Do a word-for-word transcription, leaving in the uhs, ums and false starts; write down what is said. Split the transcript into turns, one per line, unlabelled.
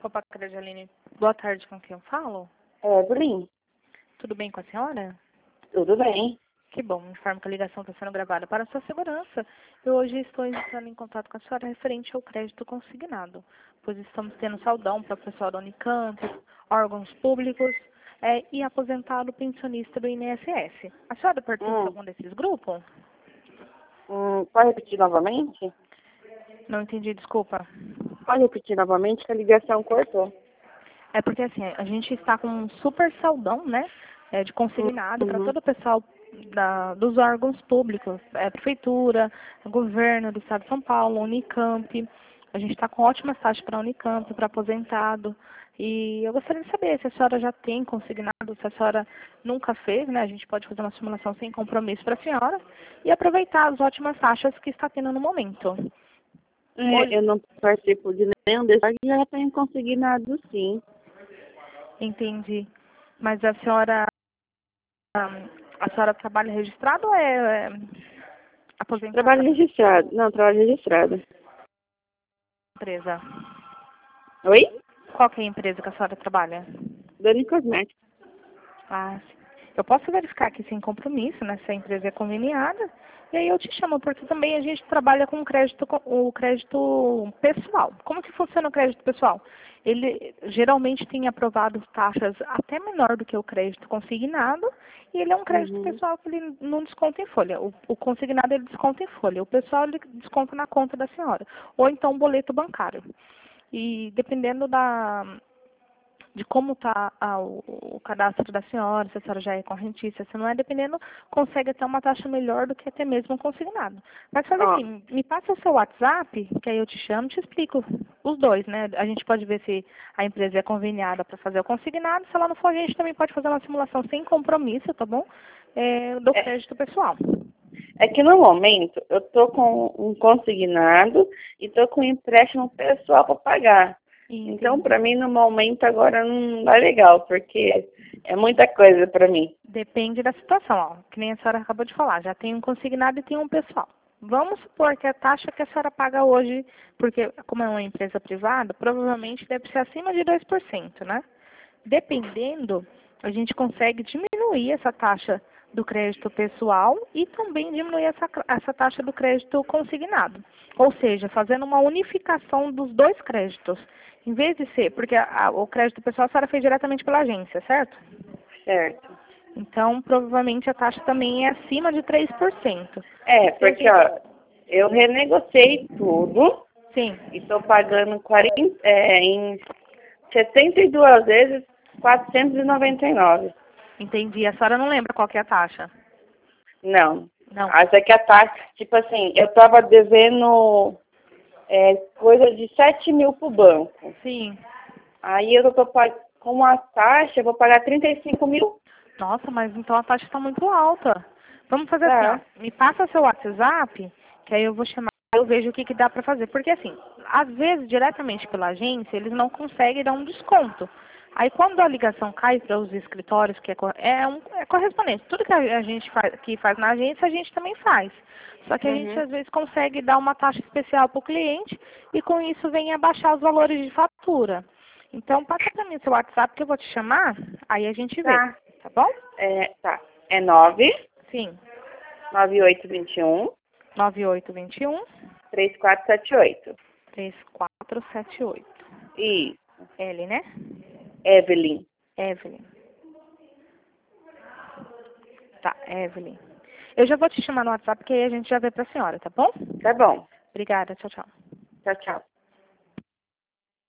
Opa, Credialine, boa tarde, com quem eu falo?
É, Evelyn,
Tudo bem com a senhora?
tudo bem?
Que bom, informo que a ligação está sendo gravada para a sua segurança. Eu hoje estou entrando em contato com a senhora referente ao crédito consignado, pois estamos tendo saldão para o pessoal da Unicamp, órgãos públicos é, e aposentado pensionista do I N S S. A senhora pertence a
Hum,
algum desses grupos?
hum, pode repetir novamente?
Não entendi, desculpa.
Pode repetir novamente que a ligação cortou.
É porque assim, a gente está com um super saldão, né? É, de consignado para
Uhum.
todo o pessoal da, dos órgãos públicos, é, prefeitura, governo do estado de São Paulo, Unicamp. A gente está com ótimas taxas para Unicamp, para aposentado. E eu gostaria de saber se a senhora já tem consignado, se a senhora nunca fez, né? A gente pode fazer uma simulação sem compromisso para a senhora e aproveitar as ótimas taxas que está tendo no momento.
É,
Hoje,
eu não participo de nenhum desses, mas já tenho consignado sim.
entendi. Mas a senhora Ah, a senhora trabalha registrado ou é, é aposentada
Trabalho
da
registrado. Não, trabalho registrado.
empresa?
Oi?
Qual que é a empresa que a senhora trabalha?
Dani Cosméticos.
Ah, sim. Eu posso verificar aqui sem compromisso, né, se a empresa é conveniada, e aí eu te chamo, porque também a gente trabalha com crédito, co- o crédito pessoal. Como que funciona o crédito pessoal? Ele geralmente tem aprovado taxas até menor do que o crédito consignado, e ele é um crédito
Uhum.
pessoal que ele não desconta em folha. O, o consignado ele desconta em folha, o pessoal ele desconta na conta da senhora, ou então boleto bancário. E dependendo da de como está o, o cadastro da senhora, se a senhora já é correntista, se não é, dependendo, consegue até uma taxa melhor do que até mesmo um consignado. Mas faz
Ó,
assim, me passa o seu WhatsApp, que aí eu te chamo e te explico os dois, né? A gente pode ver se a empresa é conveniada para fazer o consignado, se ela não for, a gente também pode fazer uma simulação sem compromisso, tá bom? É, do
é,
crédito pessoal.
é que no momento eu tô com um consignado e tô com um empréstimo pessoal para pagar. Então, para
Entendi.
mim, no momento agora não dá legal, porque é muita coisa para mim.
Depende da situação, ó. Que nem a senhora acabou de falar. Já tem um consignado e tem um pessoal. Vamos supor que a taxa que a senhora paga hoje, porque como é uma empresa privada, provavelmente deve ser acima de dois por cento, né? Dependendo, a gente consegue diminuir essa taxa do crédito pessoal e também diminuir essa, essa taxa do crédito consignado. Ou seja, fazendo uma unificação dos dois créditos. Em vez de ser, porque a- a- o crédito pessoal a senhora fez diretamente pela agência, certo?
Certo.
Então, provavelmente a taxa também é acima de três por cento.
É,
Se a
porque,
gente...
ó, eu renegociei tudo
Sim,
e estou pagando quarenta, é, em setenta e duas vezes quatrocentos e noventa e nove.
entendi. A senhora não lembra qual que é a taxa?
Não.
Não.
Acho que a taxa, tipo assim, eu estava devendo é, coisa de sete mil pro banco.
Sim.
Aí eu tô pag- com a taxa, eu vou pagar trinta e cinco mil.
Nossa, mas então a taxa está muito alta. Vamos fazer assim, ó.
Tá.
Me passa seu WhatsApp, que aí eu vou chamar, eu vejo o que, que dá para fazer. Porque assim, às vezes, diretamente pela agência, eles não conseguem dar um desconto. Aí quando a ligação cai para os escritórios, que é, co- é, um, é correspondente, tudo que a, a gente faz, que faz na agência, a gente também faz. Só que a gente
Uhum.
às vezes consegue dar uma taxa especial para o cliente e com isso vem abaixar os valores de fatura. Então passa para mim seu WhatsApp que eu vou te chamar, aí a gente vê,
Tá.
tá bom?
É, tá. É nove
Sim,
nove oito dois um
nove oito dois um,
três quatro sete oito.
três quatro sete oito.
E
L, né?
Evelyn.
Evelyn. Tá, Evelyn. Eu já vou te chamar no WhatsApp, que aí a gente já vê pra senhora, tá bom?
Tá bom.
Obrigada, tchau, tchau.
Tchau, tchau.